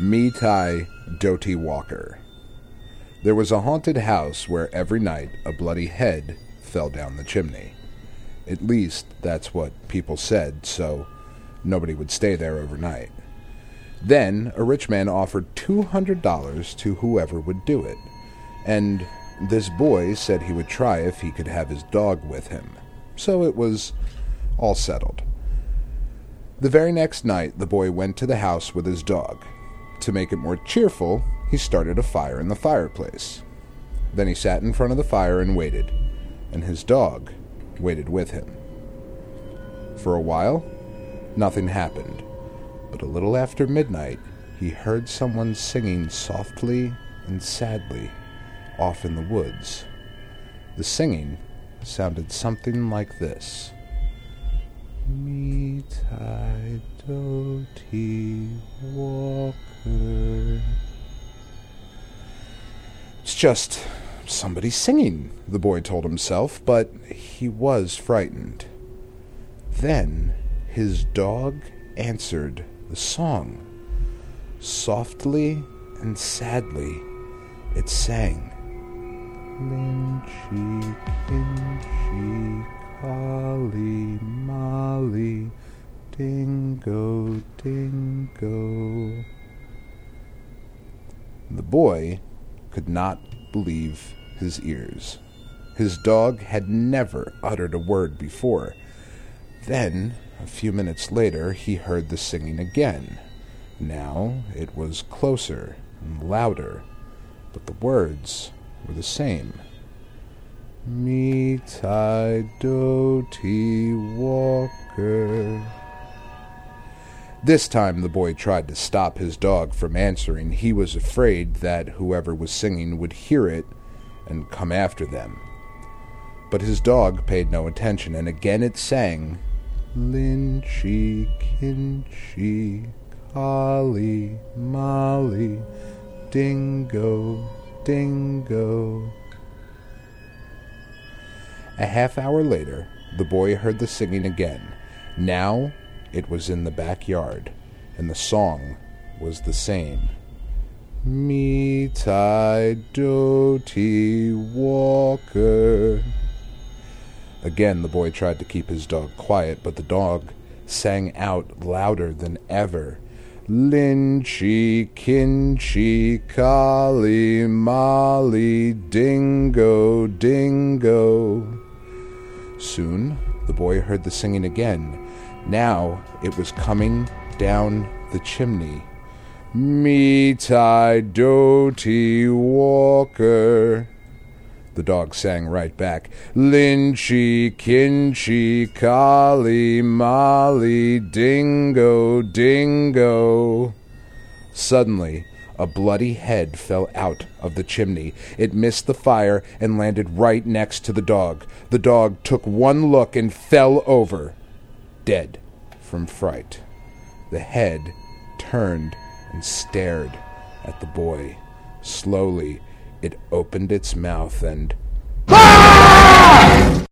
Mitai Doty Walker. There was a haunted house where every night a bloody head fell down the chimney. At least that's what people said, so nobody would stay there overnight. Then a rich man offered $200 to whoever would do it, and this boy said he would try if he could have his dog with him. So it was all settled. The very next night, the boy went to the house with his dog. To make it more cheerful, he started a fire in the fireplace. Then he sat in front of the fire and waited, and his dog waited with him. For a while, nothing happened, but a little after midnight, he heard someone singing softly and sadly off in the woods. The singing sounded something like this. Mitai Doty Walker. It's just somebody singing, the boy told himself, but he was frightened. Then his dog answered the song. Softly and sadly, it sang. Linchi, Kinchi, Kali, Mali, Dingo, Dingo. The boy could not believe his ears. His dog had never uttered a word before. Then, a few minutes later, he heard the singing again. Now it was closer and louder, but the words were the same. Mitai Doty Walker. This time the boy tried to stop his dog from answering. He was afraid that whoever was singing would hear it and come after them. But his dog paid no attention, and again it sang, Linchi, Kinchi, Kali, Mali, Dingo, Dingo. A half hour later, the boy heard the singing again. Now it was in the backyard, and the song was the same. Mitai Doty Walker. Again, the boy tried to keep his dog quiet, but the dog sang out louder than ever. Linchi, Kinchi, Kali, Mali, Dingo, Dingo. Soon, the boy heard the singing again. Now it was coming down the chimney. Mitai Doty Walker. The dog sang right back. Linchi, Kinchi, Kali, Mali, Dingo, Dingo. Suddenly, a bloody head fell out of the chimney. It missed the fire and landed right next to the dog. The dog took one look and fell over, dead from fright. The head turned and stared at the boy. Slowly, it opened its mouth and